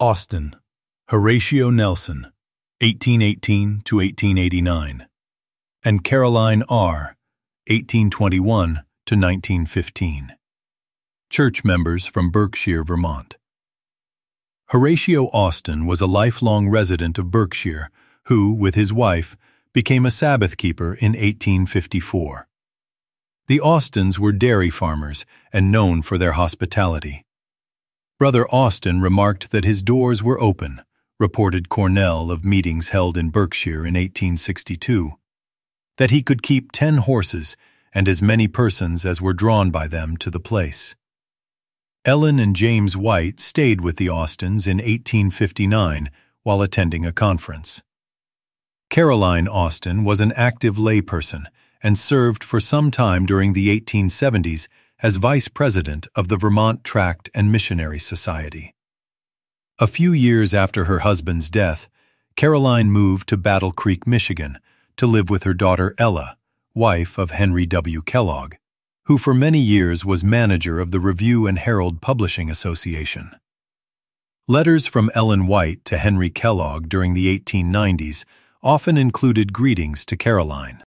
Austin, Horatio Nelson, 1818 to 1889, and Caroline R., 1821 to 1915. Church members from Berkshire, Vermont. Horatio Austin was a lifelong resident of Berkshire who, with his wife, became a Sabbath keeper in 1854. The Austins were dairy farmers and known for their hospitality. Brother Austin remarked that his doors were open, reported Cornell of meetings held in Berkshire in 1862, that he could keep 10 horses and as many persons as were drawn by them to the place. Ellen and James White stayed with the Austins in 1859 while attending a conference. Caroline Austin was an active layperson and served for some time during the 1870s as vice president of the Vermont Tract and Missionary Society. A few years after her husband's death, Caroline moved to Battle Creek, Michigan, to live with her daughter Ella, wife of Henry W. Kellogg, who for many years was manager of the Review and Herald Publishing Association. Letters from Ellen White to Henry Kellogg during the 1890s often included greetings to Caroline.